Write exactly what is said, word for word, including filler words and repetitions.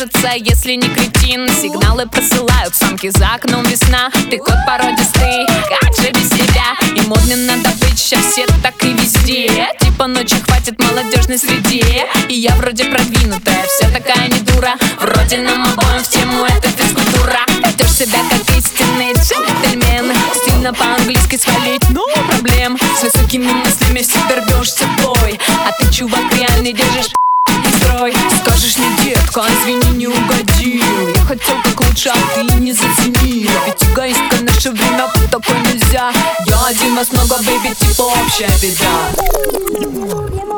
кажется, если не кретин. Сигналы просылают самки, за окном весна. Ты кот породистый, как же без тебя? И модно надо быть, сейчас все так и везде. Типа ночи хватит молодежной среде. И я вроде продвинутая, вся такая не дура. Вроде нам обоим в тему эта физкультура. Ведешь себя как истинный джентльмен. Стильно по-английски свалить, ну проблем. С высокими мыслями всегда рвешься в бой. А ты, чувак, реальный держишь строй. Скажешь мне, детка, извини, не угодил. Я хотел как лучше, а ты не заценил. Ведь эгоистка, наше время, такой нельзя. Я один, вас много, бэйби, типа общая беда.